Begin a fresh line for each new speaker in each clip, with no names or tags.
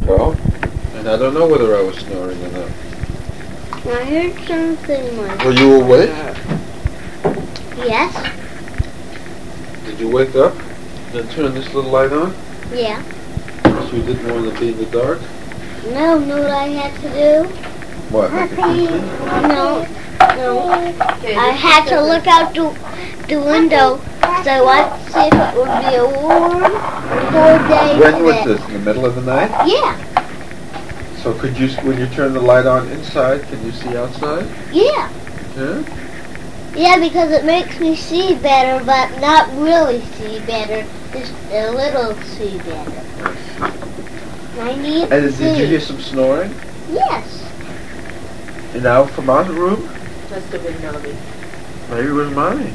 Well, and I don't know whether I was snoring or not.
I heard something like
Were you awake?
Yes.
Did you wake up and turn this little light on?
Yeah.
So you didn't want to be in the dark?
No, know what I had to do?
What, make a cookie?
No. I had to look out the window so I wanted to see if it would be a warm, cold day.
When was this? In the middle of the night?
Yeah.
So could you, when you turn the light on inside, can you see outside?
Yeah.
Yeah?
Yeah, because it makes me see better, but not really see better. Just a little see better. I need to see.
Did you hear some snoring?
Yes.
And now from our room?
Must have been Nobby.
Maybe it was mine.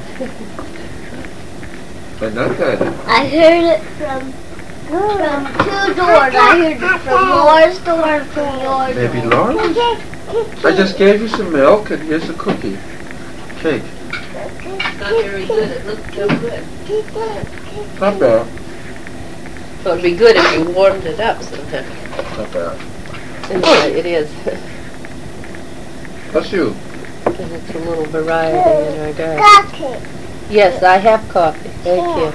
And not that.
I heard it from two doors. I heard it from Laura's door and from your
Maybe
door.
Laura's? I just gave you some milk and here's a cookie. Cake.
It's not very good. It looks so good.
Not bad.
Well, it'd be good if you warmed it up sometime.
Not bad.
Anyway, it is.
That's you.
And it's a little variety in our garden. Yes, I have coffee. Thank you.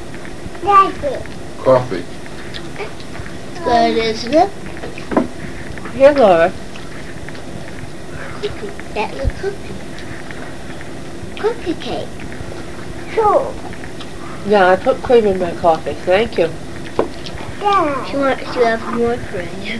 Coffee.
Good, isn't it?
Here, Laura.
That's a cookie cake. Sure.
Yeah, I put cream in my coffee. Thank you.
She wants to have more for you.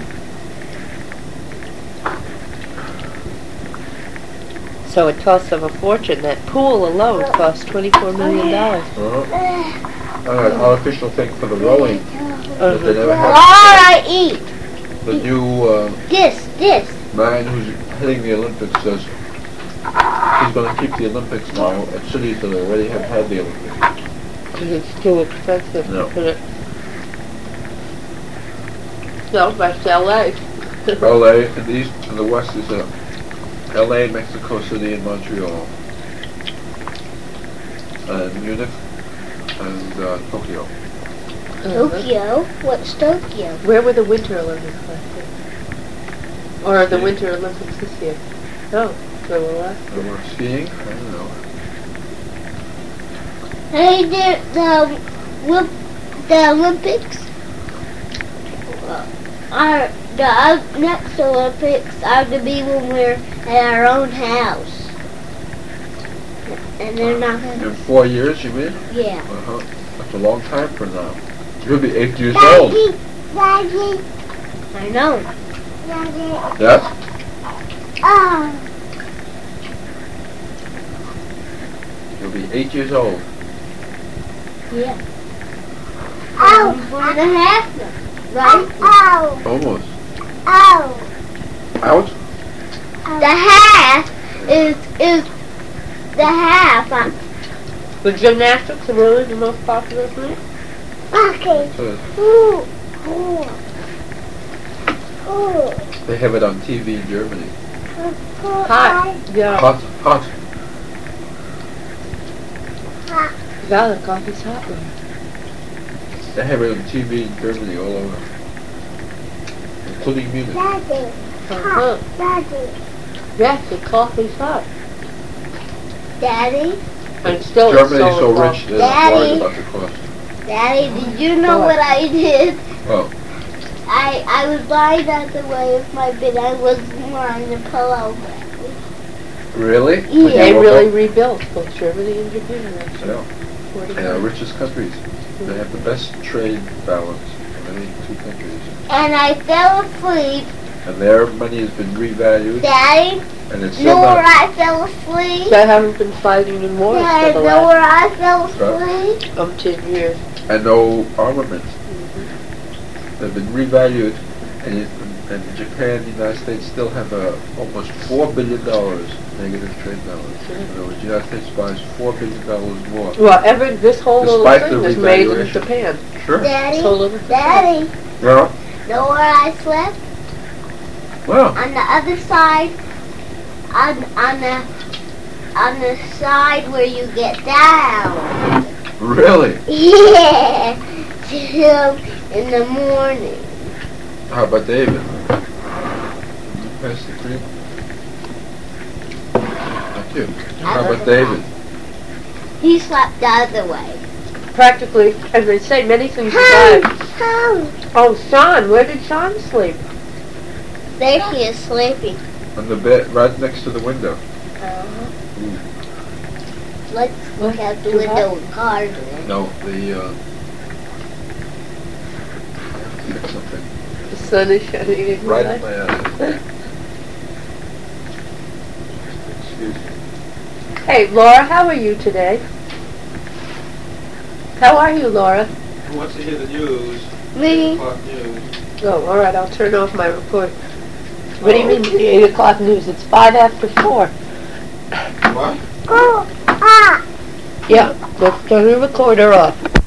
So it costs them a fortune. That pool alone costs $24 million.
Artificial thing for the rowing. That they never had.
Alright, eat.
The new
This.
man who's heading the Olympics says he's going to keep the Olympics now at cities that already have had the Olympics.
Because it's too expensive
No.
to put it. No, that's LA.
LA and the east and the west is LA, Mexico City, and Montreal, and Munich, and Tokyo.
Tokyo? What's Tokyo?
Where were the Winter Olympics last year? Or the Winter Olympics this year? Oh, they were last
They were skiing? I don't know.
Hey, the Olympics are the next Olympics are to be when we're at our own house, and they're not gonna.
In 4 years, you mean?
Yeah.
That's a long time from now. You'll be 8 years old.
Daddy. I know.
Yes? You'll be 8 years old.
Yeah. 1.5 now, right?
Almost.
Out. The half is the half.
The gymnastics are really the most popular thing?
Okay.
They have it on TV in Germany.
Hot. Yeah.
Hot.
Yeah, the coffee's hot there.
They have it on TV in Germany all over. Including Munich.
Uh-huh. Yes, the coffee's hot.
Daddy?
And still
Germany's so
coffee.
rich they're not worried about the cost.
Daddy, did you know what I did?
Oh.
I was lying on the way of my bed. I was lying a pillow.
Really?
Yeah.
They really rebuilt both Germany and Japan, actually.
Yeah. And our richest countries. They have the best trade balance of any two countries.
And I fell asleep.
And their money has been revalued.
Daddy,
And it's
you know
still
where
not.
I fell asleep?
They haven't been fighting in wars
Dad,
for the
know where
last
I fell asleep?
10 years.
And no armaments. They've been revalued. And Japan and the United States still have almost $4 billion negative trade balance. In other words, the United States buys $4 billion more.
Well, this whole little
Despite
thing
the
was made in
revaluation.
Japan.
Sure.
Daddy,
So little
Daddy,
Yeah.
know where I slept?
Well.
On the other side, on the side where you get down.
Really?
Yeah, till in the morning.
How about David? Pass the cream. Thank you. How about David?
He slept the other way.
Practically, as they say, many things
Home,
survive.
home.
Oh, Sean, where did Sean sleep?
There he is sleeping.
On the bed, right next to the window.
Let's look out the
Too
window and garden.
No, the, I have to fix something.
The sun is shining in your
Right
eye.
in my eye. Excuse me.
Hey, Laura, how are you today? How are you, Laura?
Who wants to hear the news?
Me.
8 o'clock news.
Oh, all right, I'll turn off my record. What do you mean, the 8 o'clock news? It's 5 after 4.
What?
Oh, ah.
Yeah, let's turn the recorder off.